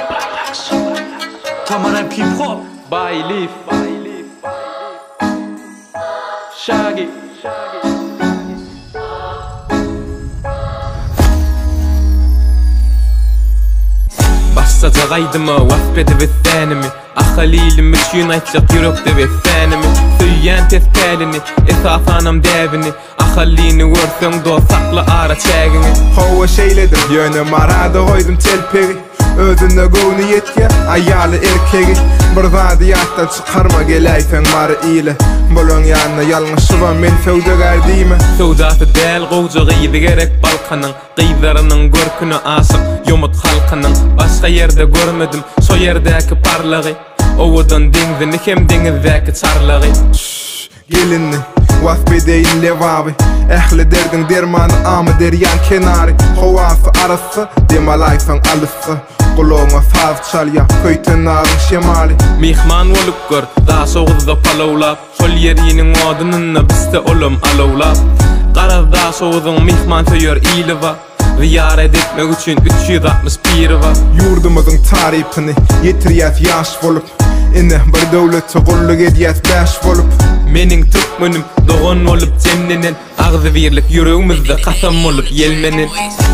Tamamen hip hop. Bailif Shaggy Başsaca qaydıma vafbedi ve tənimi Axalilim üçün aytcaq yürəkdə ve tənimi Süyyən tezkəlini, esafanam dəvini Axalini vörsün do sakla ara çəgini Hova şeyledim, yönüm arada koydum telperi Özünde gövni yetke, ayalı erkegi Bir zadiyatta çıkarma gelayfen marı ile Bolon yanına yalnışı var men sevdegar deyme Sevdatı del qoğca qıydı gerek balkanın Qıydarının görkünü asık yumut halkının Başka yerde görmedim, so yerdeki parlağı Ovadan dengdini hem denizdeki çarlağı Gelinni, vasbedeyin levavi Ehli derdin dermanı amı deryan kenari Hovafı arası, demalayfan alısı Kulağına saz çal ya, köyten narın şemali Mihman olup gör, daha soğuzda palovlap Sol yerinin odununna bizde olum alovlap Qaraz daha soğuzun mihman töyör iyili va Ziyaret etmek için 361 va Yurdumuzun tarifini yitiriyat yaş bolup Inne bir devleti kulluk ediyat baş bolup Mening tükmünüm doğun olup cemlenen Ağzı birlik yüreğimizde kasam olup yelmenen